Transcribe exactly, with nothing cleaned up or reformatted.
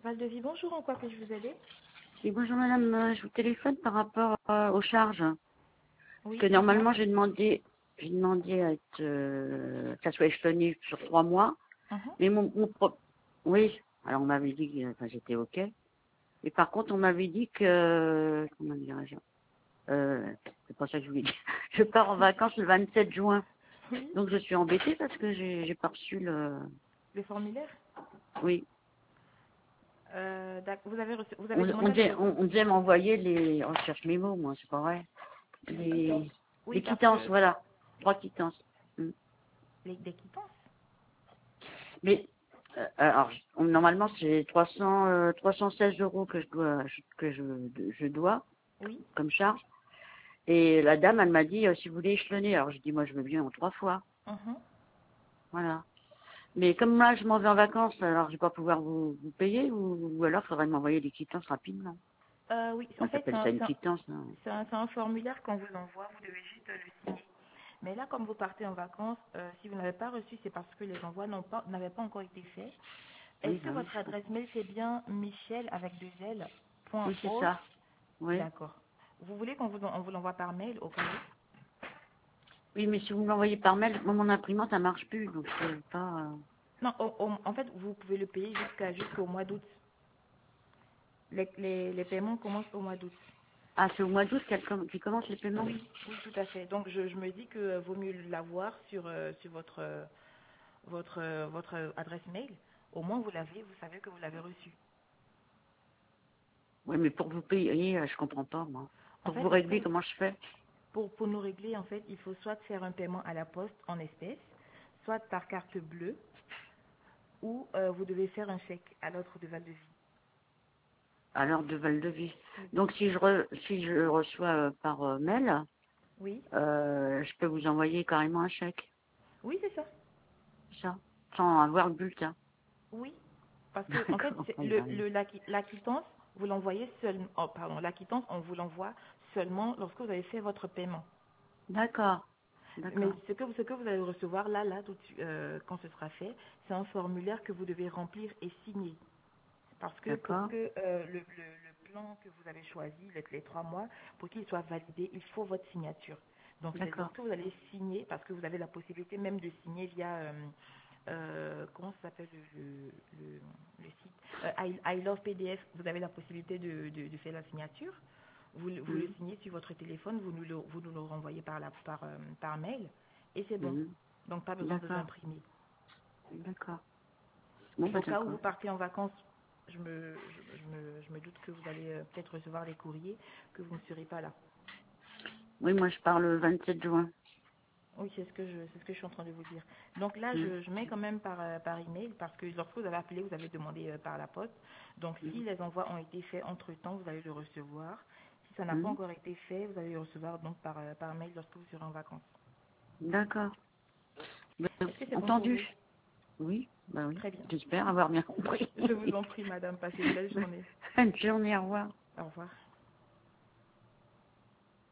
Val de Vie, bonjour, en quoi puis-je vous aider? Oui, bonjour madame, Euh, je vous téléphone par rapport euh, aux charges. Parce Oui, que dites-moi. normalement j'ai demandé j'ai demandé à être euh, que ça soit échelonné sur trois mois. Mhm. Mais mon, mon pro- oui, alors on m'avait dit que enfin, j'étais ok. Mais par contre on m'avait dit que comment dirais-je euh, c'est pas ça que je voulais dire. Je pars en vacances le vingt-sept juin. Oui, Donc je suis embêtée parce que j'ai j'ai pas reçu le le formulaire. oui. Euh, d'ac- vous avez reçu, vous avez On, on demandé à le disait, recevoir. on, on disait m'envoyer les. On cherche mes mots, moi, c'est pas vrai. Les, Oui, les parce quittances, que voilà. Trois quittances. Mm. les des quittances. Mais euh, alors on- normalement c'est trois cents, euh, trois cent seize euros que je dois que je, je dois Oui. comme charge. Et la dame elle m'a dit euh, si vous voulez échelonner. Alors je dis moi je veux bien en trois fois. Mhm. Voilà. Mais comme là je m'en vais en vacances, alors je vais pas pouvoir vous, vous payer ou, ou alors il faudrait m'envoyer des quittances rapidement. Euh, oui, en On fait, c'est s'appelle un, ça une c'est un- quittance. Hein. c'est un- c'est un formulaire qu'on vous envoie. Vous devez juste le signer. Mais là, comme vous partez en vacances, euh, si vous n'avez pas reçu, c'est parce que les envois n'ont pas, n'avaient pas encore été faits. Est-ce Oui, que bah oui, votre je adresse comprends. mail c'est bien Michel avec deux L point Oui, c'est Hall. ça. Oui. D'accord. Vous voulez qu'on vous, en- on vous l'envoie par mail au cas où? Oui, mais si vous me l'envoyez par mail, moi mon imprimante ça marche plus, donc je peux pas. euh, Non, au- au- en fait, vous pouvez le payer jusqu'à jusqu'au mois d'août. Les, les, les paiements commencent au mois d'août. Ah, c'est au mois d'août qu'elle com- qu'il commence les paiements. Oui, oui, tout à fait. Donc, je, je me dis que euh, vaut mieux l'avoir sur, euh, sur votre, euh, votre, euh, votre adresse mail. Au moins, vous l'avez, vous savez que vous l'avez reçu. Oui, mais pour vous payer, euh, je comprends pas, moi. En Pour fait, vous pour, régler, comment je fais? pour, pour nous régler, en fait, il faut soit faire un paiement à la poste en espèces, soit par carte bleue, ou euh, vous devez faire un chèque à l'autre de Val de Vie. À l'heure de Val-de-Vie. Oui. Donc, si je, re- si je reçois euh, par euh, mail, Oui, euh, je peux vous envoyer carrément un chèque. oui, c'est ça. C'est ça. Sans avoir le bulletin. Oui, parce que en fait, D'accord. c'est On y le, arrive. le, la, qui- la quittance, vous l'envoyez seulement. Oh, pardon, la quittance, on vous l'envoie seulement lorsque vous avez fait votre paiement. D'accord. Mais D'accord. ce que, vous- ce que vous allez recevoir là, là, tout de suite, euh, quand ce sera fait, c'est un formulaire que vous devez remplir et signer. Parce que pour D'accord. que euh, le, le- le plan que vous avez choisi, les, les trois mois, pour qu'il soit validé, il faut votre signature. Donc c'est D'accord. lorsque vous allez signer, parce que vous avez la possibilité même de signer via, euh, euh, comment ça s'appelle le, le, le- le site euh, I, I Love P D F, vous avez la possibilité de, de- de faire la signature. Vous, le- vous le Mhm. signez sur votre téléphone, vous nous le, vous nous le renvoyez par, la, par, euh, par mail, et c'est bon. Mhm. Donc pas besoin de D'accord. l'imprimer. D'accord. Bon, Et bah au cas où d'accord. vous partez en vacances, je me, je, je me, je me doute que vous allez euh, peut-être recevoir des courriers, que vous ne serez pas là. Oui, moi je pars le vingt-sept juin. Oui, c'est ce que je, c'est ce que je suis en train de vous dire. Donc là, Mhm. je, je mets quand même par, euh, par email parce que lorsque vous avez appelé, vous avez demandé euh, par la poste. Donc si Mhm. les envois ont été faits entre temps, vous allez le recevoir. Si ça n'a pas Mhm. encore été fait, vous allez le recevoir donc par, euh, par mail lorsque vous serez en vacances. D'accord. Ben, Est-ce que c'est bon pour entendu. vous? Oui, bah oui. Très bien. J'espère avoir bien compris. Je vous en prie, madame. Passez une belle journée. Bonne journée, au revoir. Au revoir.